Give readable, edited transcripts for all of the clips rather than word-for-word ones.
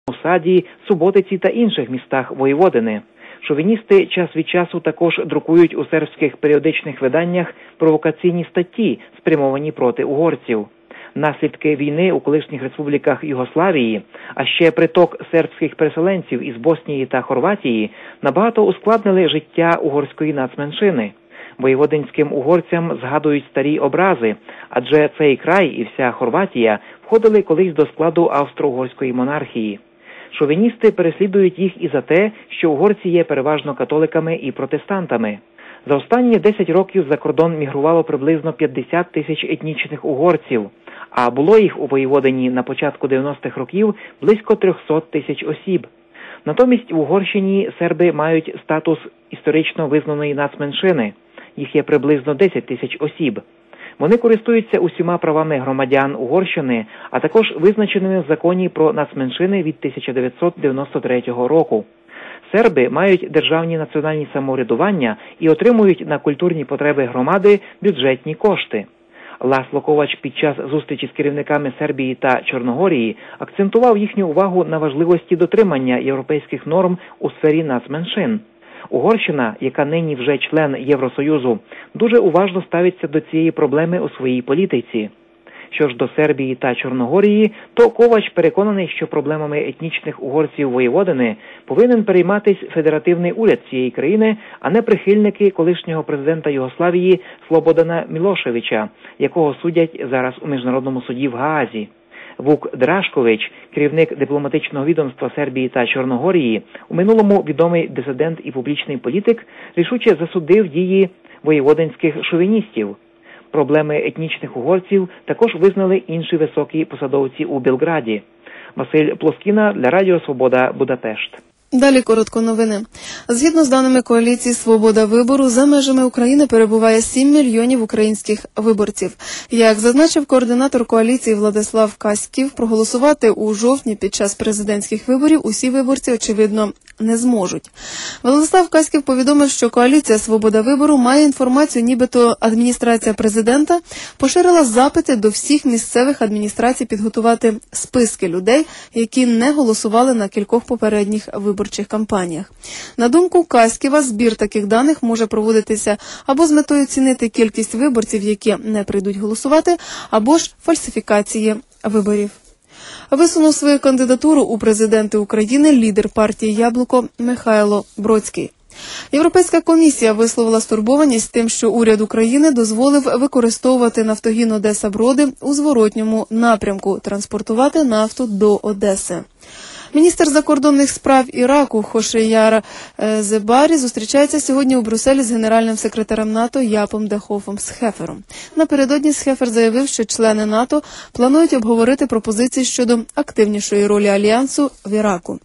Саді, Суботиці та інших містах Воєводини. Шовіністи час від часу також друкують у сербських періодичних виданнях провокаційні статті, спрямовані проти угорців. Наслідки війни у колишніх республіках Югославії, а ще приток сербських переселенців із Боснії та Хорватії набагато ускладнили життя угорської нацменшини. Воєводинським угорцям згадують старі образи, адже цей край і вся Хорватія входили колись до складу австро-угорської монархії. Шовіністи переслідують їх і за те, що угорці є переважно католиками і протестантами. За останні 10 років за кордон мігрувало приблизно 50 тисяч етнічних угорців, а було їх у Воєводині на початку 90-х років близько 300 тисяч осіб. Натомість в Угорщині серби мають статус історично визнаної нацменшини. Їх є приблизно 10 тисяч осіб. Вони користуються усіма правами громадян Угорщини, а також визначеними в законі про нацменшини від 1993 року. Серби мають державні національні самоврядування і отримують на культурні потреби громади бюджетні кошти. Ласло Ковач під час зустрічі з керівниками Сербії та Чорногорії акцентував їхню увагу на важливості дотримання європейських норм у сфері нацменшин. Угорщина, яка нині вже член Євросоюзу, дуже уважно ставиться до цієї проблеми у своїй політиці. Що ж до Сербії та Чорногорії, то Ковач переконаний, що проблемами етнічних угорців Воєводини повинен перейматись федеративний уряд цієї країни, а не прихильники колишнього президента Югославії Слободана Мілошевича, якого судять зараз у Міжнародному суді в Гаазі. Вук Драшкович, керівник дипломатичного відомства Сербії та Чорногорії, у минулому відомий дисидент і публічний політик, рішуче засудив дії воєводинських шовіністів. Проблеми етнічних угорців також визнали інші високі посадовці у Белграді. Василь Плоскіна для Радіо Свобода, Будапешт. Далі коротко новини. Згідно з даними коаліції «Свобода вибору», за межами України перебуває 7 мільйонів українських виборців. Як зазначив координатор коаліції Владислав Каськів, проголосувати у жовтні під час президентських виборів усі виборці, очевидно, не зможуть. Владислав Каськів повідомив, що коаліція «Свобода вибору» має інформацію, нібито адміністрація президента поширила запити до всіх місцевих адміністрацій підготувати списки людей, які не голосували на кількох попередніх виборчих кампаніях. На думку Каськіва, збір таких даних може проводитися або з метою оцінити кількість виборців, які не прийдуть голосувати, або ж фальсифікації виборів. Висунув свою кандидатуру у президенти України лідер партії «Яблуко» Михайло Бродський. Європейська комісія висловила стурбованість тим, що уряд України дозволив використовувати нафтогін Одеса-Броди у зворотньому напрямку – транспортувати нафту до Одеси. Міністр закордонних справ Іраку Хошеяр Зебарі зустрічається сьогодні у Брюсселі з генеральним секретарем НАТО Япом де Хофом Схефером. Напередодні Схефер заявив, що члени НАТО планують обговорити пропозиції щодо активнішої ролі Альянсу в Іраку.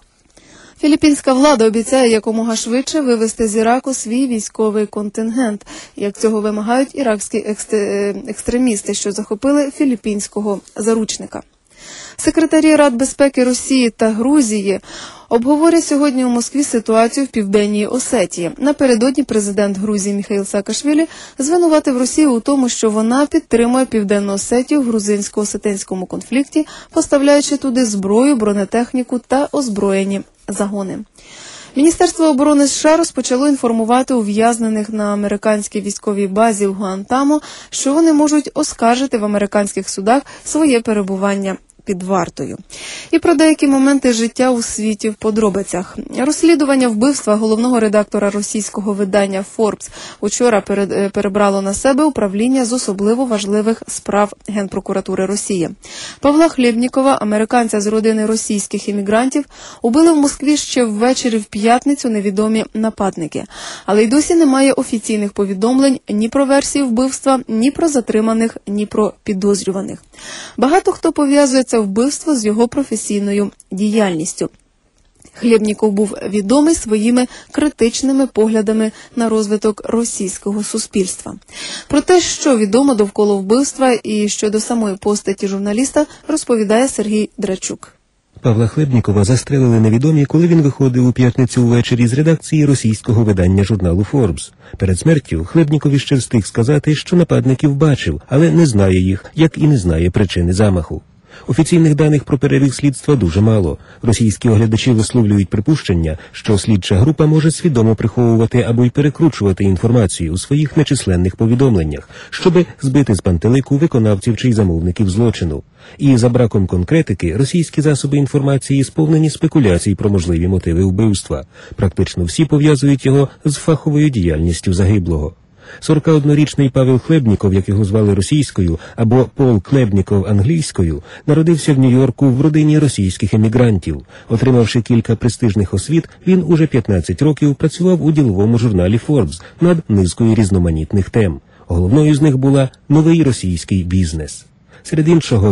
Філіппінська влада обіцяє якомога швидше вивести з Іраку свій військовий контингент, як цього вимагають іракські екстремісти, що захопили філіппінського заручника. Секретарі Рад безпеки Росії та Грузії обговорять сьогодні у Москві ситуацію в Південній Осетії. Напередодні президент Грузії Міхаїл Саакашвілі звинуватив Росію у тому, що вона підтримує Південну Осетію в грузинсько-осетинському конфлікті, поставляючи туди зброю, бронетехніку та озброєні загони. Міністерство оборони США розпочало інформувати ув'язнених на американській військовій базі в Гуантамо, що вони можуть оскаржити в американських судах своє перебування під вартою. І про деякі моменти життя у світі в подробицях. Розслідування вбивства головного редактора російського видання Forbes учора перебрало на себе управління з особливо важливих справ Генпрокуратури Росії. Павла Хлєбнікова, американця з родини російських іммігрантів, убили в Москві ще ввечері в п'ятницю невідомі нападники. Але й досі немає офіційних повідомлень ні про версії вбивства, ні про затриманих, ні про підозрюваних. Багато хто пов'язує це вбивство з його професійною діяльністю. Хлєбніков був відомий своїми критичними поглядами на розвиток російського суспільства. Про те, що відомо довкола вбивства і щодо самої постаті журналіста, розповідає Сергій Драчук. Павла Хлєбнікова застрелили невідомі, коли він виходив у п'ятницю ввечері з редакції російського видання журналу Forbes. Перед смертю Хлєбніков ще встиг сказати, що нападників бачив, але не знає їх, як і не знає причини замаху. Офіційних даних про перебіг слідства дуже мало. Російські оглядачі висловлюють припущення, що слідча група може свідомо приховувати або й перекручувати інформацію у своїх нечисленних повідомленнях, щоби збити з пантелику виконавців чи замовників злочину. І за браком конкретики російські засоби інформації сповнені спекуляцій про можливі мотиви вбивства. Практично всі пов'язують його з фаховою діяльністю загиблого. 41-річний Павел Хлебніков, як його звали російською, або Пол Клебніков англійською, народився в Нью-Йорку в родині російських емігрантів. Отримавши кілька престижних освіт, він уже 15 років працював у діловому журналі Forbes над низкою різноманітних тем. Головною з них була «Новий російський бізнес». Серед іншого,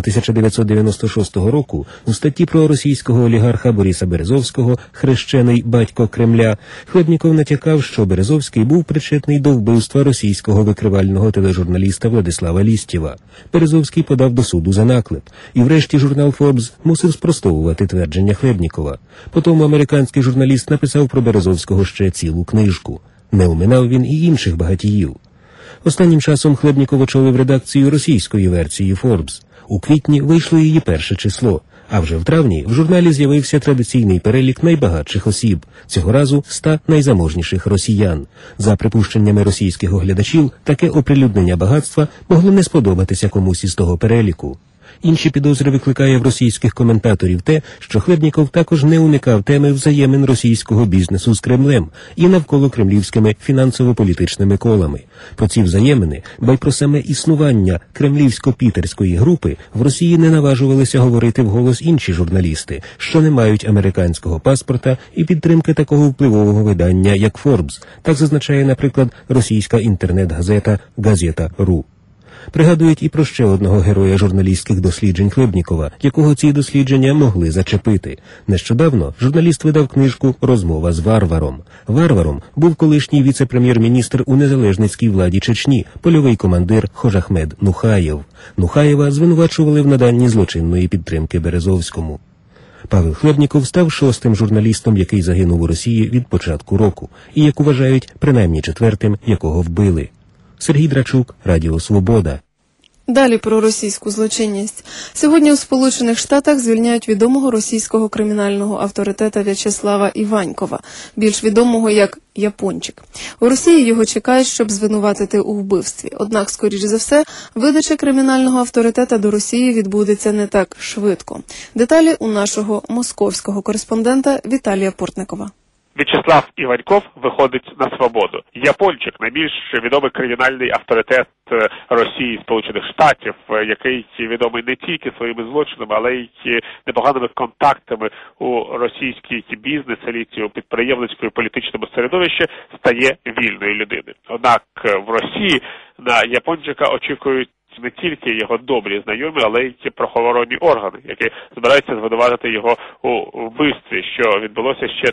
1996 року у статті про російського олігарха Бориса Березовського «Хрещений батько Кремля» Хлебніков натякав, що Березовський був причетний до вбивства російського викривального тележурналіста Владислава Лістєва. Березовський подав до суду за наклеп, і врешті журнал Forbes мусив спростовувати твердження Хлебнікова. Потім американський журналіст написав про Березовського ще цілу книжку. Не оминав він і інших багатіїв. Останнім часом Хлебніков очолив редакцію російської версії Forbes. У квітні вийшло її перше число, а вже в травні в журналі з'явився традиційний перелік найбагатших осіб, цього разу 100 найзаможніших росіян. За припущеннями російських оглядачів, таке оприлюднення багатства могло не сподобатися комусь із того переліку. Інші підозри викликає в російських коментаторів те, що Хлебніков також не уникав теми взаємин російського бізнесу з Кремлем і навколо кремлівськими фінансово-політичними колами. Про ці взаємини, ба й про саме існування кремлівсько-пітерської групи в Росії не наважувалися говорити вголос інші журналісти, що не мають американського паспорта і підтримки такого впливового видання, як Forbes. Так зазначає, наприклад, російська інтернет-газета «Газета.ру». Пригадують і про ще одного героя журналістських досліджень Хлебнікова, якого ці дослідження могли зачепити. Нещодавно журналіст видав книжку «Розмова з варваром». Варваром був колишній віце-прем'єр-міністр у незалежницькій владі Чечні, польовий командир Хожахмед Нухаєв. Нухаєва звинувачували в наданні злочинної підтримки Березовському. Павел Хлебніков став 6-тим журналістом, який загинув у Росії від початку року, і, як вважають, принаймні 4-тим, якого вбили. Сергій Драчук, Радіо Свобода. Далі про російську злочинність. Сьогодні у Сполучених Штатах звільняють відомого російського кримінального авторитета В'ячеслава Іванькова, більш відомого як Япончик. У Росії його чекають, щоб звинуватити у вбивстві. Однак, скоріш за все, видача кримінального авторитета до Росії відбудеться не так швидко. Деталі у нашого московського кореспондента Віталія Портникова. В'ячеслав Іваньков виходить на свободу. Япончик – найбільш відомий кримінальний авторитет Росії, Сполучених Штатів, який відомий не тільки своїми злочинами, але й непоганими контактами у російській бізнес-еліті, у підприємницькому і політичному середовищі, стає вільною людиною. Однак в Росії на Япончика очікують не тільки його добрі знайомі, але й правоохоронні органи, які збираються звинуватити його у вбивстві, що відбулося ще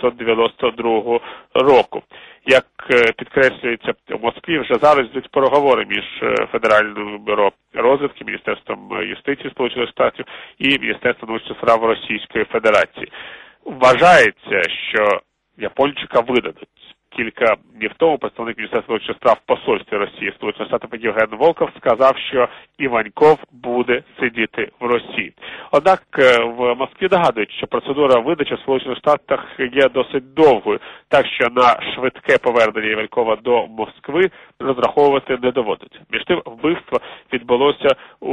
1992 року. Як підкреслюється в Москві, вже зараз йдуть переговори між Федеральним бюро розвідки, Міністерством юстиції Сполучених Штатів і Міністерством внутрішніх справ Російської Федерації. Вважається, що Япончика видадуть. Кілька днів тому представник Міністерства внутрішніх справ в посольстві Росії Сполучених Штатів Євген Волков сказав, що Іваньков буде сидіти в Росії. Однак в Москві нагадують, що процедура видачі в Сполучених Штатах є досить довгою, так що на швидке повернення Іванькова до Москви розраховувати не доводиться. Між тим, вбивство відбулося у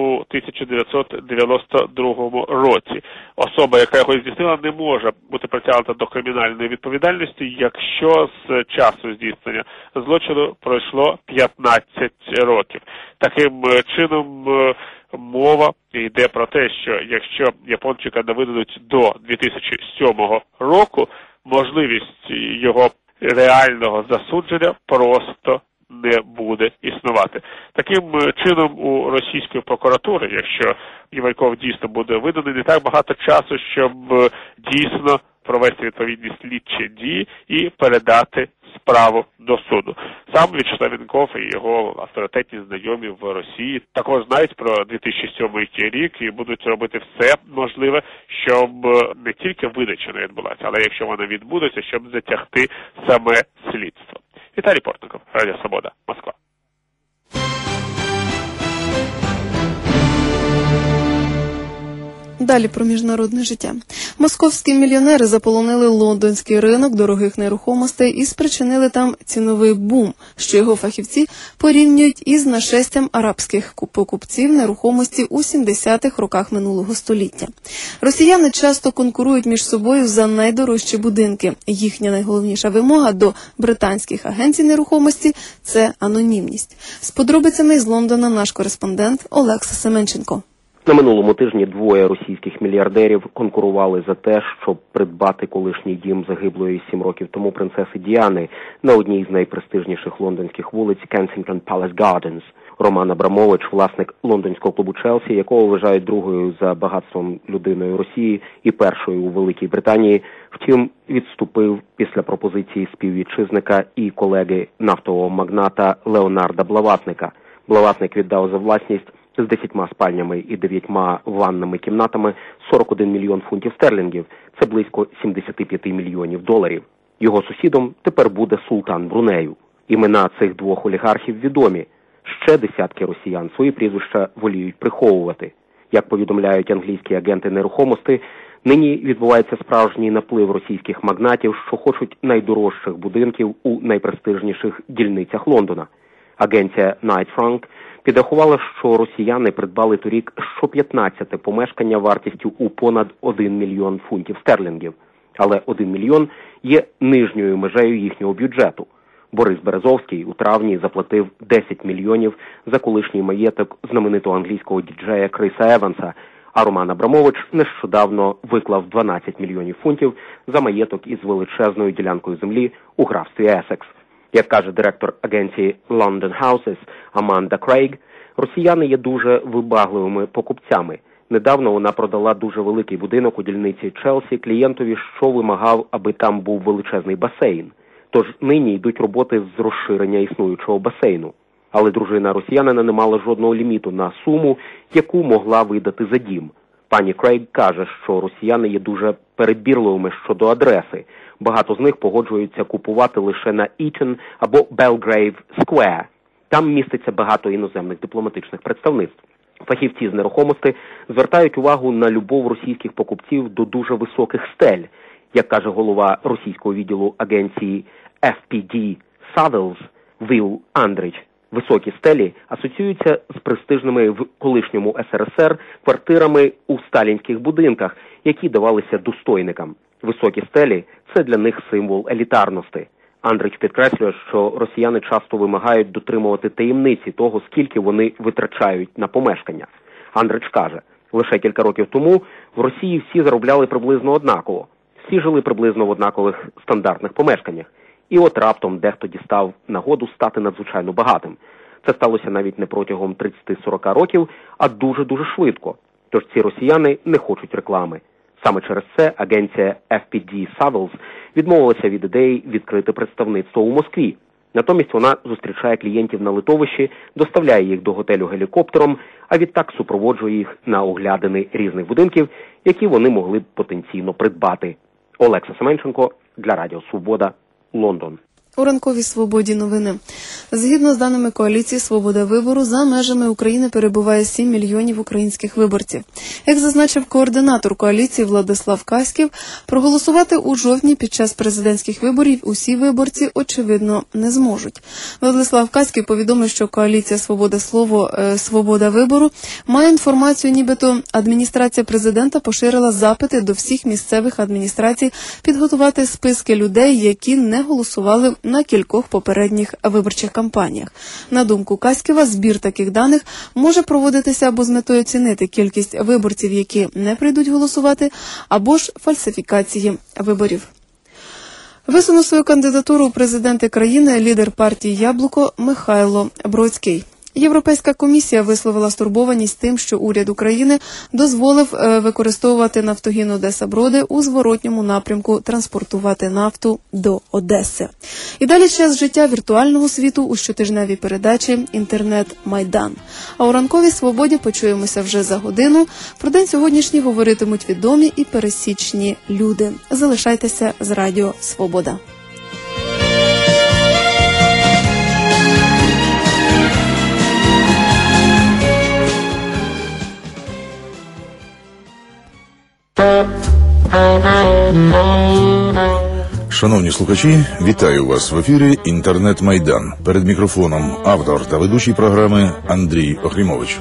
1992 році. Особа, яка його здійснила, не може бути притягнута до кримінальної відповідальності, якщо з часу здійснення злочину пройшло 15 років. Таким чином, мова йде про те, що якщо Япончика не видадуть до 2007 року, можливість його реального засудження просто не буде існувати. Таким чином, у російської прокуратури, якщо Іваньков дійсно буде виданий, не так багато часу, щоб дійсно провести відповідні слідчі дії і передати справу до суду. Сам В'ячеслав Іваньков і його авторитетні знайомі в Росії також знають про 2007 рік і будуть робити все можливе, щоб не тільки видача не відбулася, але якщо вона відбудеться, щоб затягти саме слідство. Віталій Портников, Радіо Свобода, Москва. Далі про міжнародне життя. Московські мільйонери заполонили лондонський ринок дорогих нерухомостей і спричинили там ціновий бум, що його фахівці порівнюють із нашестям арабських покупців нерухомості у 70-х роках минулого століття. Росіяни часто конкурують між собою за найдорожчі будинки. Їхня найголовніша вимога до британських агенцій нерухомості – це анонімність. З подробицями з Лондона наш кореспондент Олекса Семенченко. На минулому тижні двоє російських мільярдерів конкурували за те, щоб придбати колишній дім загиблої 7 років тому принцеси Діани на одній з найпрестижніших лондонських вулиць Kensington Palace Gardens. Роман Абрамович, власник лондонського клубу Челсі, якого вважають другою за багатством людиною Росії і першою у Великій Британії, втім відступив після пропозиції співвітчизника і колеги нафтового магната Леонарда Блаватника. Блаватник віддав за власність з 10 спальнями і 9 ванними кімнатами 41 мільйон фунтів стерлінгів. Це близько 75 мільйонів доларів. Його сусідом тепер буде султан Брунею. Імена цих двох олігархів відомі. Ще десятки росіян свої прізвища воліють приховувати. Як повідомляють англійські агенти нерухомості, нині відбувається справжній наплив російських магнатів, що хочуть найдорожчих будинків у найпрестижніших дільницях Лондона. Агенція Knight Frank підрахувала, що росіяни придбали торік що 15 помешкання вартістю у понад 1 мільйон фунтів стерлінгів. Але 1 мільйон є нижньою межею їхнього бюджету. Борис Березовський у травні заплатив 10 мільйонів за колишній маєток знаменитого англійського діджея Криса Еванса, а Роман Абрамович нещодавно виклав 12 мільйонів фунтів за маєток із величезною ділянкою землі у графстві Есекс. Як каже директор агенції London Houses Аманда Крейг, росіяни є дуже вибагливими покупцями. Недавно вона продала дуже великий будинок у дільниці Челсі клієнтові, що вимагав, аби там був величезний басейн. Тож нині йдуть роботи з розширення існуючого басейну. Але дружина росіянина не мала жодного ліміту на суму, яку могла видати за дім. Пані Крейг каже, що росіяни є дуже перебірливими щодо адреси. Багато з них погоджуються купувати лише на Eaton або Belgrave Square. Там міститься багато іноземних дипломатичних представництв. Фахівці з нерухомості звертають увагу на любов російських покупців до дуже високих стель. Як каже голова російського відділу агенції FPD Savills Віл Андрич, високі стелі асоціюються з престижними в колишньому СРСР квартирами у сталінських будинках, які давалися достойникам. Високі стелі – це для них символ елітарності. Андрич підкреслює, що росіяни часто вимагають дотримувати таємниці того, скільки вони витрачають на помешкання. Андрич каже, лише кілька років тому в Росії всі заробляли приблизно однаково. Всі жили приблизно в однакових стандартних помешканнях. І от раптом дехто дістав нагоду стати надзвичайно багатим. Це сталося навіть не протягом 30-40 років, а дуже-дуже швидко. Тож ці росіяни не хочуть реклами. Саме через це агенція FPD Savills відмовилася від ідеї відкрити представництво у Москві. Натомість вона зустрічає клієнтів на литовищі, доставляє їх до готелю гелікоптером, а відтак супроводжує їх на оглядини різних будинків, які вони могли б потенційно придбати. Олекса Семенченко для Радіо Свобода, Лондон. У ранковій «Свободі» новини. Згідно з даними коаліції «Свобода вибору», за межами України перебуває 7 мільйонів українських виборців. Як зазначив координатор коаліції Владислав Каськів, проголосувати у жовтні під час президентських виборів усі виборці, очевидно, не зможуть. Владислав Каськів повідомив, що коаліція «Свобода вибору» має інформацію, нібито адміністрація президента поширила запити до всіх місцевих адміністрацій підготувати списки людей, які не голосували на кількох попередніх виборчих кампаніях. На думку Каськіва, збір таких даних може проводитися або з метою оцінити кількість виборців, які не прийдуть голосувати, або ж фальсифікації виборів. Висунув свою кандидатуру у президенти країни лідер партії «Яблуко» Михайло Бродський. Європейська комісія висловила стурбованість тим, що уряд України дозволив використовувати нафтогін Одеса-Броди у зворотньому напрямку транспортувати нафту до Одеси. І далі час життя віртуального світу у щотижневій передачі «Інтернет-Майдан». А у ранковій «Свободі» почуємося вже за годину. Про день сьогоднішній говоритимуть відомі і пересічні люди. Залишайтеся з Радіо Свобода. Шановні слухачі, вітаю вас в ефірі «Інтернет-Майдан». Перед мікрофоном автор та ведучий програми Андрій Охрімович.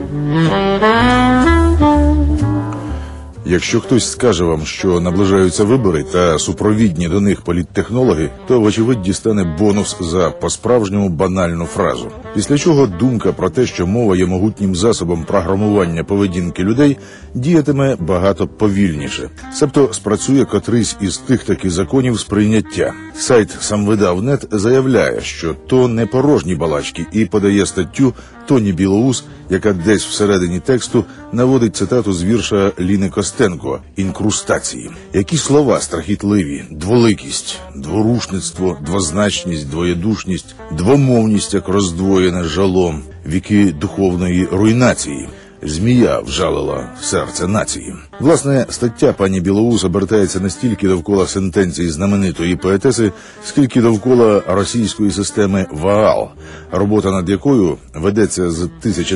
Якщо хтось скаже вам, що наближаються вибори та супровідні до них політтехнологи, то вочевидь дістане бонус за по-справжньому банальну фразу. Після чого думка про те, що мова є могутнім засобом програмування поведінки людей, діятиме багато повільніше. Себто спрацює котрийсь із тих таки законів сприйняття. Сайт «Самвидав.нет» заявляє, що то не порожні балачки, і подає статтю Тоні Білоус, яка десь всередині тексту наводить цитату з вірша Ліни Костенко «Інкрустації». Які слова страхітливі: дволикість, дворушництво, двозначність, двоєдушність, двомовність, як роздвоєне жалом, віки духовної руйнації. Змія вжалила серце нації. Власне, стаття пані Білоус обертається не стільки довкола сентенції знаменитої поетеси, скільки довкола російської системи Ваал, робота над якою ведеться з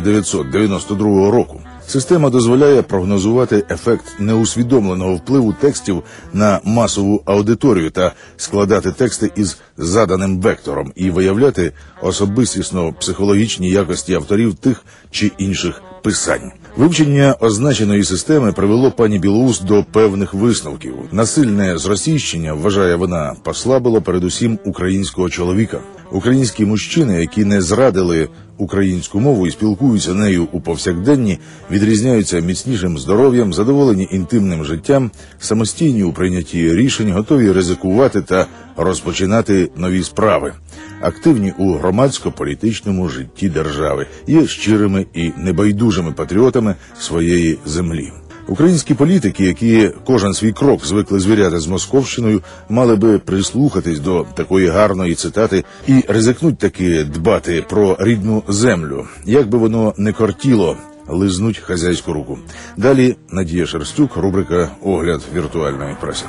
1992 року. Система дозволяє прогнозувати ефект неусвідомленого впливу текстів на масову аудиторію та складати тексти із заданим вектором і виявляти особистісно-психологічні якості авторів тих чи інших писань. Вивчення означеної системи привело пані Білоус до певних висновків. Насильне зросійщення, вважає вона, послабило передусім українського чоловіка. Українські мужчини, які не зрадили українську мову і спілкуються нею у повсякденні, відрізняються міцнішим здоров'ям, задоволені інтимним життям, самостійні у прийнятті рішень, готові ризикувати та розпочинати нові справи, активні у громадсько-політичному житті держави, є щирими і небайдужими патріотами своєї землі. Українські політики, які кожен свій крок звикли звіряти з Московщиною, мали би прислухатись до такої гарної цитати і ризикнуть таки дбати про рідну землю, як би воно не кортіло лизнуть хазяйську руку. Далі Надія Шерстюк, рубрика «Огляд віртуальної преси».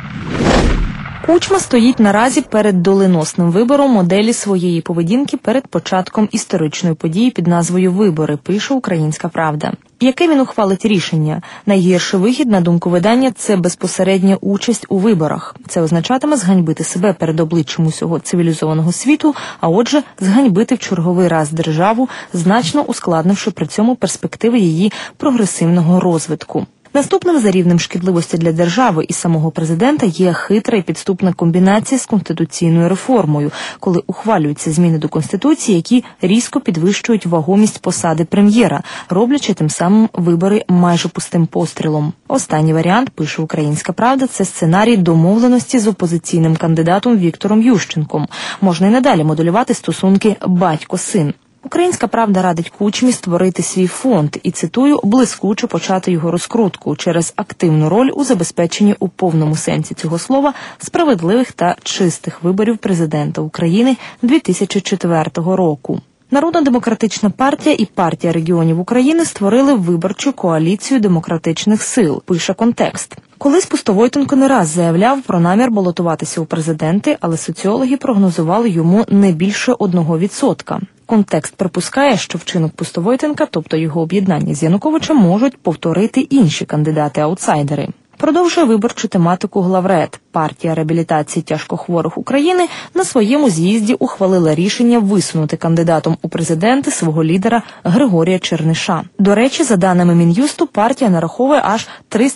Кучма стоїть наразі перед доленосним вибором моделі своєї поведінки перед початком історичної події під назвою «Вибори», пише «Українська правда». Яке він ухвалить рішення? Найгірший вихід, на думку видання, це безпосередня участь у виборах. Це означатиме зганьбити себе перед обличчям усього цивілізованого світу, а отже, зганьбити в черговий раз державу, значно ускладнивши при цьому перспективи її прогресивного розвитку. Наступним за рівнем шкідливості для держави і самого президента є хитра і підступна комбінація з конституційною реформою, коли ухвалюються зміни до Конституції, які різко підвищують вагомість посади прем'єра, роблячи тим самим вибори майже пустим пострілом. Останній варіант, пише «Українська правда», це сценарій домовленості з опозиційним кандидатом Віктором Ющенком. Можна й надалі моделювати стосунки батько-син. «Українська правда» радить Кучмі створити свій фонд і, цитую, блискуче почати його розкрутку через активну роль у забезпеченні у повному сенсі цього слова справедливих та чистих виборів президента України 2004 року. Народно-демократична партія і партія регіонів України створили виборчу коаліцію демократичних сил, пише «Контекст». Колись Пустовойтенко не раз заявляв про намір балотуватися у президенти, але соціологи прогнозували йому не більше 1%. «Контекст» припускає, що вчинок Пустовойтенка, тобто його об'єднання з Януковичем, можуть повторити інші кандидати-аутсайдери. Продовжує виборчу тематику главред. Партія реабілітації тяжкохворих України на своєму з'їзді ухвалила рішення висунути кандидатом у президенти свого лідера Григорія Черниша. До речі, за даними Мін'юсту, партія нараховує аж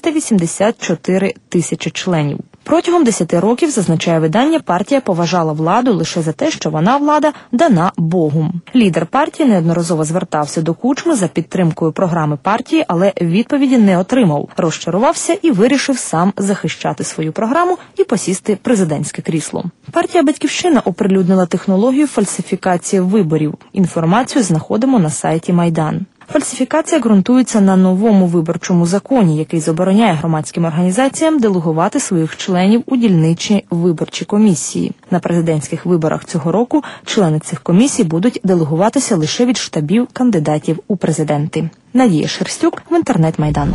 384 тисячі членів. Протягом 10 років, зазначає видання, партія поважала владу лише за те, що вона, влада, дана Богом. Лідер партії неодноразово звертався до Кучми за підтримкою програми партії, але відповіді не отримав. Розчарувався і вирішив сам захищати свою програму і посісти президентське крісло. Партія «Батьківщина» оприлюднила технологію фальсифікації виборів. Інформацію знаходимо на сайті Майдан. Фальсифікація ґрунтується на новому виборчому законі, який забороняє громадським організаціям делегувати своїх членів у дільничі виборчі комісії. На президентських виборах цього року члени цих комісій будуть делегуватися лише від штабів кандидатів у президенти. Надія Шерстюк в «Інтернет-Майдан».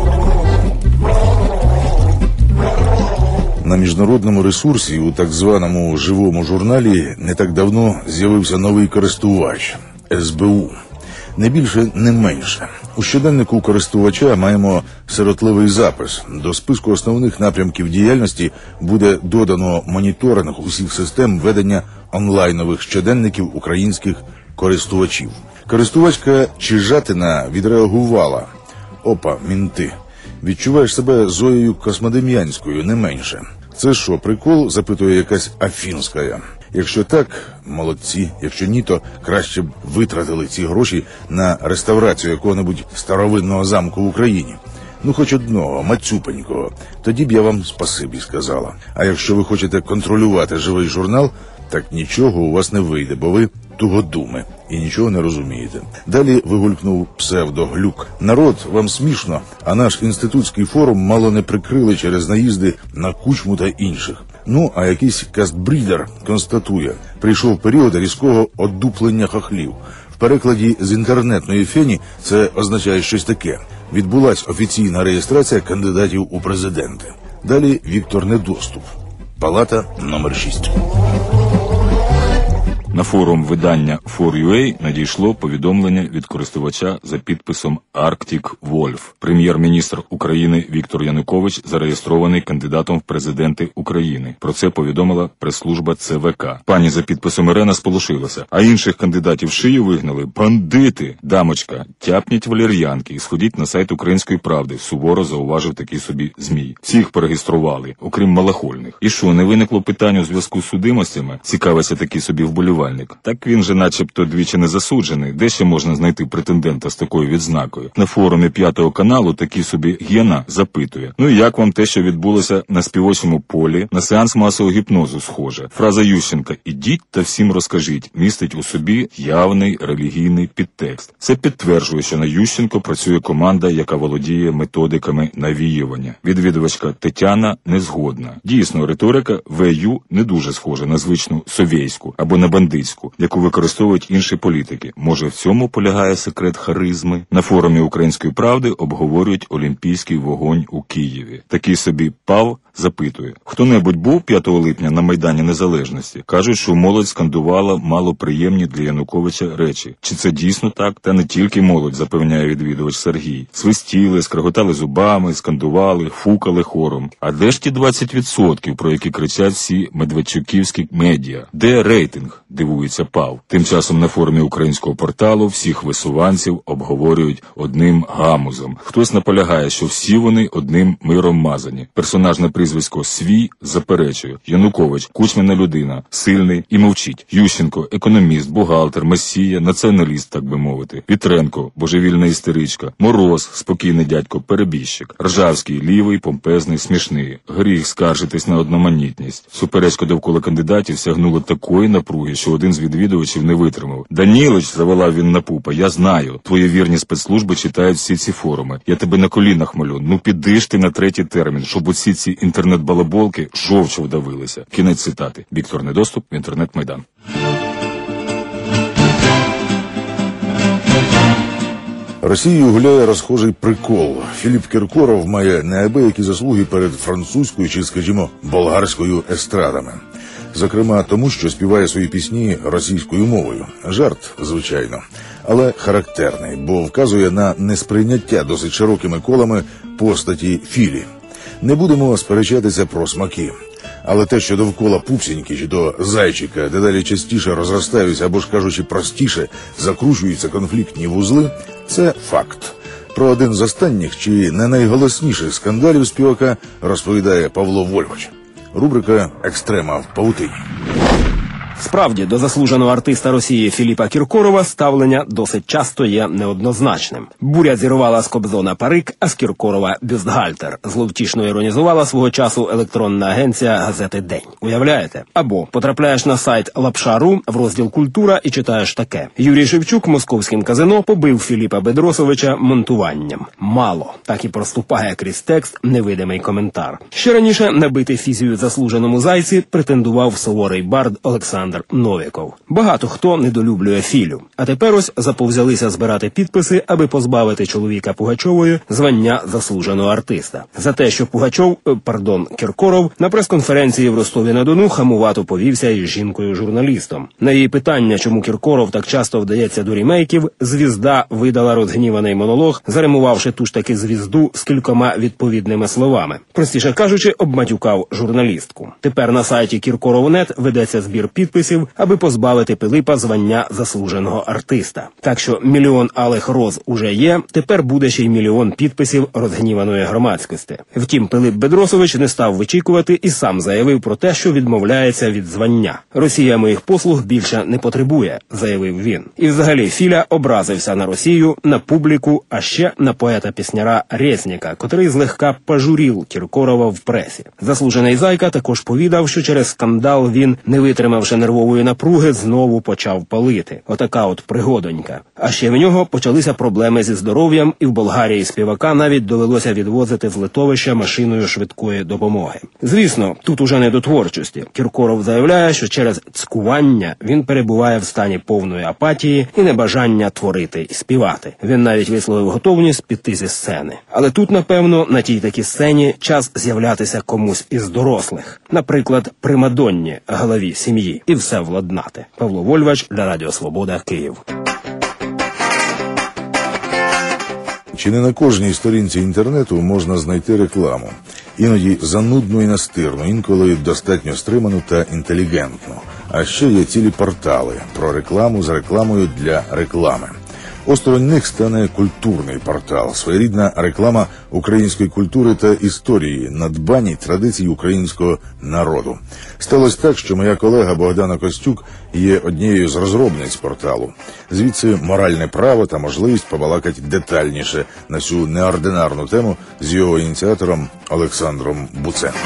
На міжнародному ресурсі у так званому «живому журналі» не так давно з'явився новий користувач – СБУ. Не більше, не менше. У щоденнику користувача маємо сиротливий запис. До списку основних напрямків діяльності буде додано моніторинг усіх систем ведення онлайнових щоденників українських користувачів. Користувачка Чижатина відреагувала. Опа, мінти. Відчуваєш себе Зоєю Космодем'янською, не менше. Це що, прикол? Запитує якась Афінська. Якщо так, молодці. Якщо ні, то краще б витратили ці гроші на реставрацію якого-небудь старовинного замку в Україні. Ну, хоч одного, мацюпенького. Тоді б я вам спасибі сказала. А якщо ви хочете контролювати живий журнал, так нічого у вас не вийде, бо ви тугодуми і нічого не розумієте. Далі вигулькнув псевдоглюк. Народ, вам смішно, а наш інститутський форум мало не прикрили через наїзди на Кучму та інших. Ну, а якийсь кастбрідер констатує, прийшов період різкого одуплення хохлів. В перекладі з інтернетної фені це означає щось таке. Відбулась офіційна реєстрація кандидатів у президенти. Далі Віктор Недоступ. Палата номер 6. На форум видання 4UA надійшло повідомлення від користувача за підписом Arctic Wolf. Прем'єр-міністр України Віктор Янукович зареєстрований кандидатом в президенти України. Про це повідомила прес-служба ЦВК. Пані за підписом Ірена сполошилася. А інших кандидатів шию вигнали. Бандити! Дамочка, тяпніть валер'янки і сходіть на сайт Української правди. Суворо зауважив такий собі Змій. Всіх перереєстрували, окрім малахольних. І що, не виникло питань у зв'язку з судимостями? Цікавиться такий собі вболівальник. Так він же начебто двічі не засуджений. Де ще можна знайти претендента з такою відзнакою? На форумі 5-го каналу такий собі Гена запитує. Ну і як вам те, що відбулося на співочому полі, на сеанс масового гіпнозу схоже? Фраза Ющенка «Ідіть та всім розкажіть» містить у собі явний релігійний підтекст. Це підтверджує, що на Ющенко працює команда, яка володіє методиками навіювання. Відвідувачка Тетяна не згодна. Дійсно, риторика ВЮ не дуже схожа на звичну совєйську або на бандитську, яку використовують інші політики. Може, в цьому полягає секрет харизми? На форумі Української правди обговорюють олімпійський вогонь у Києві. Такий собі Пав запитує. Хто-небудь був 5 липня на Майдані Незалежності? Кажуть, що молодь скандувала малоприємні для Януковича речі. Чи це дійсно так? Та не тільки молодь, запевняє відвідувач Сергій. Свистіли, скреготали зубами, скандували, фукали хором. А де ж ті 20%, про які кричать всі медведчуківські медіа? Де рейтинг? Дивується Пав. Тим часом на форумі українського порталу всіх висуванців обговорюють одним гамузом. Хтось наполягає, що всі вони одним миром мазані. Персонаж на прізвисько Свій заперечує. Янукович – Кучмина людина, сильний і мовчить. Ющенко – економіст, бухгалтер, месія, націоналіст, так би мовити. Вітренко – божевільна істеричка. Мороз – спокійний дядько, перебіжчик. Ржавський – лівий, помпезний, смішний. Гріх скаржитись на одноманітність. Суперечка довкола кандидатів сягнула такої напруги, що один з відвідувачів не витримав. «Данілич», – заволав він на Пупа, – «я знаю. Твої вірні спецслужби читають всі ці форуми. Я тебе на колінах молю. Ну піди ж ти на 3-й термін, щоб усі ці інтернет-балаболки жовчу вдавилися». Кінець цитати. Віктор Недоступ, інтернет-майдан. Росією гуляє розхожий прикол. Філіп Кіркоров має неабиякі заслуги перед французькою чи, скажімо, болгарською естрадами. Зокрема, тому, що співає свої пісні російською мовою. Жарт, звичайно, але характерний, бо вказує на несприйняття досить широкими колами постаті Філі. Не будемо сперечатися про смаки. Але те, що довкола пупсіньки чи до зайчика дедалі частіше розростаються, або ж кажучи простіше, закручуються конфліктні вузли, це факт. Про один з останніх чи не найголосніших скандалів співака розповідає Павло Вольвач. Рубрика «Екстрема в павутині». Справді, до заслуженого артиста Росії Філіпа Кіркорова ставлення досить часто є неоднозначним. Буря зірвала з Кобзона парик, а з Кіркорова бюстгальтер. Зловтішно іронізувала свого часу електронна агенція газети «День». Уявляєте? Або потрапляєш на сайт Лапша.ру в розділ «Культура» і читаєш таке. Юрій Шевчук московським казино побив Філіпа Бедросовича монтуванням. Мало. Так і проступає крізь текст невидимий коментар. Ще раніше набити фізію заслуженому зайці претендував суворий бард Олександр Олександр Новіков. Багато хто недолюблює Філю. А тепер ось заповзялися збирати підписи, аби позбавити чоловіка Пугачової звання заслуженого артиста. За те, що Кіркоров на прес-конференції в Ростові-на-Дону хамувато повівся із жінкою-журналістом. На її питання, чому Кіркоров так часто вдається до рімейків, «Звізда» видала розгніваний монолог, заримувавши ту ж таки «звізду» з кількома відповідними словами. Простіше кажучи, обматюкав журналістку. Тепер на сайті Кіркоров.нет ведеться збір підписів, аби позбавити Пилипа звання заслуженого артиста. Так що 1 мільйон алих роз уже є, тепер буде ще й 1 мільйон підписів розгніваної громадськості. Втім, Пилип Бедросович не став вичікувати і сам заявив про те, що відмовляється від звання. «Росія моїх послуг більше не потребує», заявив він. І взагалі Філя образився на Росію, на публіку, а ще на поета-пісняра Резніка, котрий злегка пожурів Кіркорова в пресі. Заслужений зайка також повідав, що через скандал він, не витримавши нервової напруги, знову почав палити. Отака от пригодонька. А ще в нього почалися проблеми зі здоров'ям, і в Болгарії співака навіть довелося відвозити в литовище машиною швидкої допомоги. Звісно, тут уже не до творчості. Кіркоров заявляє, що через цькування він перебуває в стані повної апатії і небажання творити і співати. Він навіть висловив готовність піти зі сцени. Але тут, напевно, на тій такій сцені час з'являтися комусь із дорослих. Наприклад, примадонні, голові сім'ї. І все владнати. Павло Вольвач для Радіо Свобода, Київ. Чи не на кожній сторінці інтернету можна знайти рекламу? Іноді занудну і настирну, інколи достатньо стриману та інтелігентну. А ще є цілі портали про рекламу з рекламою для реклами. Осторонь них стане культурний портал, своєрідна реклама української культури та історії, надбань і традицій українського народу. Сталося так, що моя колега Богдана Костюк є однією з розробниць порталу. Звідси моральне право та можливість побалакати детальніше на цю неординарну тему з його ініціатором Олександром Буценком.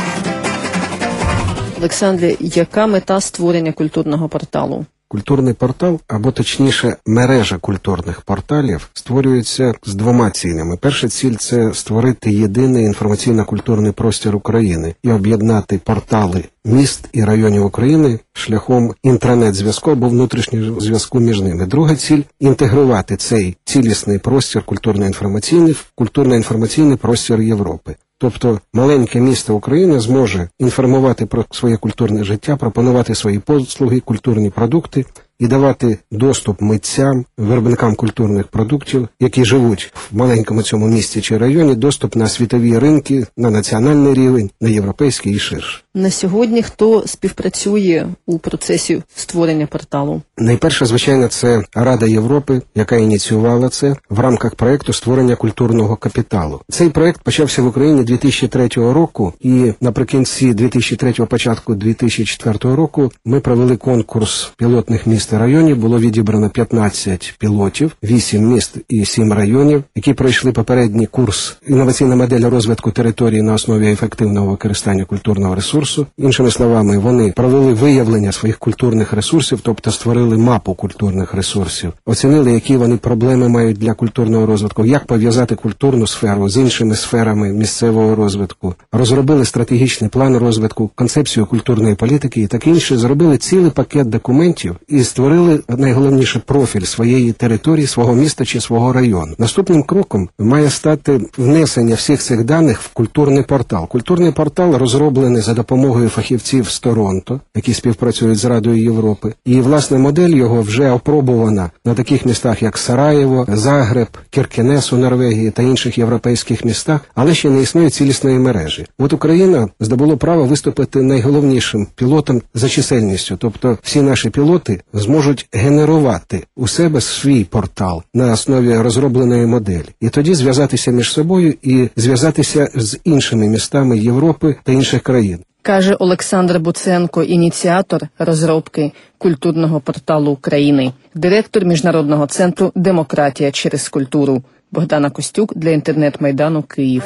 Олександре, яка мета створення культурного порталу? Культурний портал, або точніше мережа культурних порталів, створюється з 2 цілями. Перша ціль – це створити єдиний інформаційно-культурний простір України і об'єднати портали міст і районів України шляхом інтранет-зв'язку або внутрішнього зв'язку між ними. Друга ціль – інтегрувати цей цілісний простір культурно-інформаційний в культурно-інформаційний простір Європи. Тобто маленьке місто України зможе інформувати про своє культурне життя, пропонувати свої послуги, культурні продукти і давати доступ митцям, виробникам культурних продуктів, які живуть в маленькому цьому місті чи районі, доступ на світові ринки, на національний рівень, на європейський і ширше. На сьогодні хто співпрацює у процесі створення порталу? Найперше, звичайно, це Рада Європи, яка ініціювала це в рамках проєкту створення культурного капіталу. Цей проєкт почався в Україні 2003 року, і наприкінці 2003-го, початку 2004 року ми провели конкурс пілотних міст і районів. Було відібрано 15 пілотів, 8 міст і 7 районів, які пройшли попередній курс «Інноваційна модель розвитку території на основі ефективного використання культурного ресурсу». Іншими словами, вони провели виявлення своїх культурних ресурсів, тобто створили мапу культурних ресурсів, оцінили, які вони проблеми мають для культурного розвитку, як пов'язати культурну сферу з іншими сферами місцевого розвитку, розробили стратегічний план розвитку, концепцію культурної політики і таке інше, зробили цілий пакет документів і створили, найголовніше, профіль своєї території, свого міста чи свого району. Наступним кроком має стати внесення всіх цих даних в культурний портал. Культурний портал розроблений за допомогою фахівців з Торонто, які співпрацюють з Радою Європи. І, власне, модель його вже опробована на таких містах, як Сараєво, Загреб, Кіркенес у Норвегії та інших європейських містах, але ще не існує цілісної мережі. От Україна здобула право виступити найголовнішим пілотом за чисельністю, тобто всі наші пілоти зможуть генерувати у себе свій портал на основі розробленої моделі. І тоді зв'язатися між собою і зв'язатися з іншими містами Європи та інших країн. Каже Олександр Буценко, ініціатор розробки культурного порталу України, директор Міжнародного центру «Демократія через культуру». Богдана Костюк для інтернет-майдану «Київ».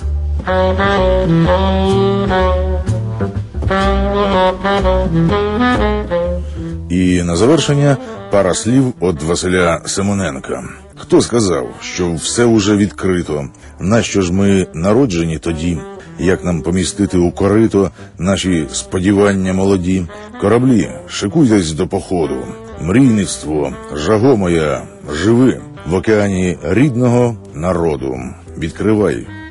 І на завершення пара слів від Василя Симоненка. Хто сказав, що все уже відкрито? Нащо ж ми народжені тоді? як нам помістити у корито наші сподівання молоді. Кораблі, шикуйтесь до походу. Мрійництво, жаго моя, живи в океані рідного народу. Відкривай